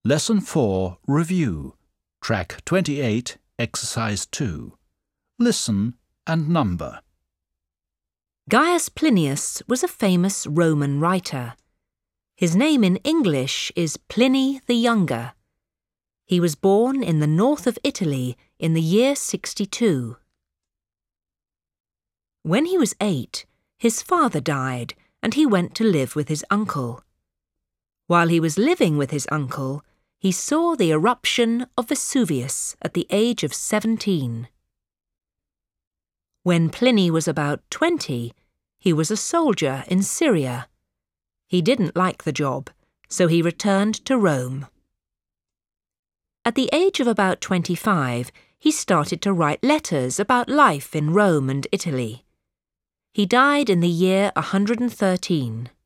Lesson 4, Review, Track 28, Exercise 2. Listen and number. Gaius Plinius was a famous Roman writer. His name in English is Pliny the Younger. He was born in the north of Italy in the year 62. When he was 8, his father died and he went to live with his uncle. While he was living with his uncle, he saw the eruption of Vesuvius at the age of 17. When Pliny was about 20, he was a soldier in Syria. He didn't like the job, so he returned to Rome. At the age of about 25, he started to write letters about life in Rome and Italy. He died in the year 113.